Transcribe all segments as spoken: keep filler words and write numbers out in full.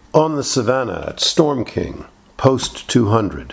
On the Savannah at Storm King, Post two hundred.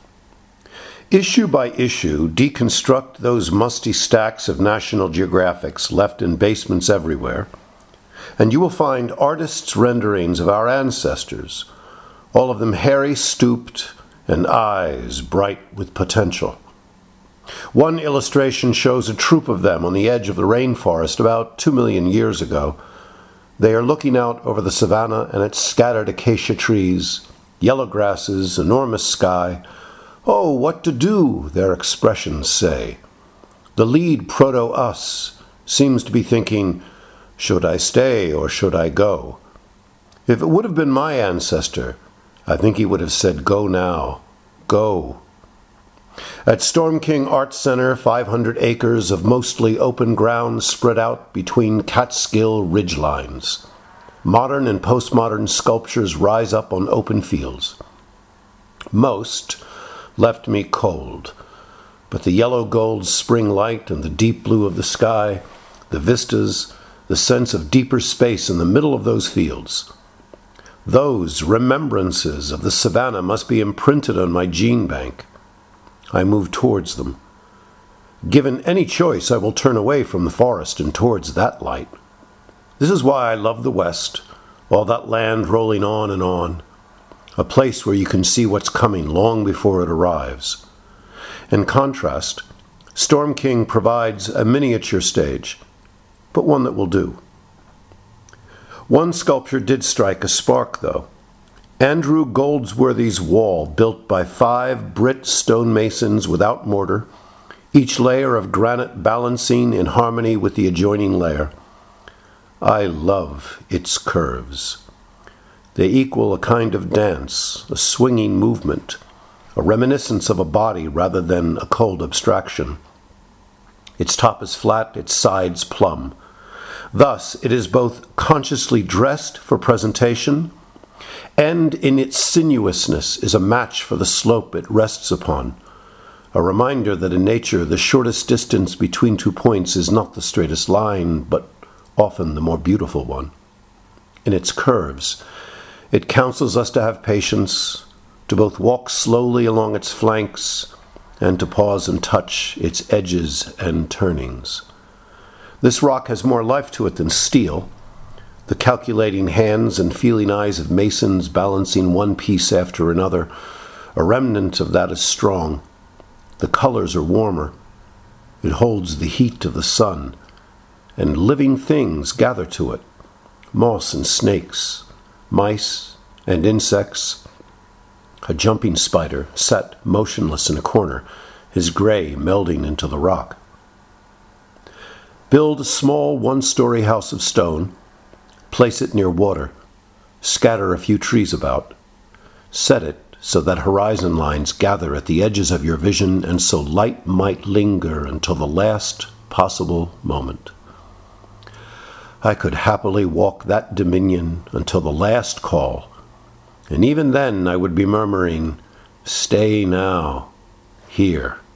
Issue by issue, deconstruct those musty stacks of National Geographics left in basements everywhere, and you will find artists' renderings of our ancestors, all of them hairy stooped and eyes bright with potential. One illustration shows a troop of them on the edge of the rainforest about two million years ago. They are looking out over the savannah and its scattered acacia trees, yellow grasses, enormous sky. Oh, what to do, their expressions say. The lead proto-us seems to be thinking, should I stay or should I go? If it would have been my ancestor, I think he would have said, go now, go. At Storm King Art Center, five hundred acres of mostly open ground spread out between Catskill ridgelines. Modern and postmodern sculptures rise up on open fields. Most left me cold, but the yellow gold spring light and the deep blue of the sky, the vistas, the sense of deeper space in the middle of those fields. Those remembrances of the savannah must be imprinted on my gene bank. I move towards them. Given any choice, I will turn away from the forest and towards that light. This is why I love the West, all that land rolling on and on, a place where you can see what's coming long before it arrives. In contrast, Storm King provides a miniature stage, but one that will do. One sculpture did strike a spark, though. Andrew Goldsworthy's wall, built by five Brit stonemasons without mortar, each layer of granite balancing in harmony with the adjoining layer. I love its curves. They equal a kind of dance, a swinging movement, a reminiscence of a body rather than a cold abstraction. Its top is flat, its sides plumb. Thus, it is both consciously dressed for presentation, and in its sinuousness is a match for the slope it rests upon, a reminder that in nature the shortest distance between two points is not the straightest line, but often the more beautiful one. In its curves, it counsels us to have patience, to both walk slowly along its flanks, and to pause and touch its edges and turnings. This rock has more life to it than steel, the calculating hands and feeling eyes of masons balancing one piece after another. A remnant of that is strong. The colors are warmer. It holds the heat of the sun, and living things gather to it. Moss and snakes, mice and insects. A jumping spider sat motionless in a corner, his gray melding into the rock. Build a small one-story house of stone. Place it near water. Scatter a few trees about. Set it so that horizon lines gather at the edges of your vision and so light might linger until the last possible moment. I could happily walk that dominion until the last call, and even then I would be murmuring, "Stay now, here."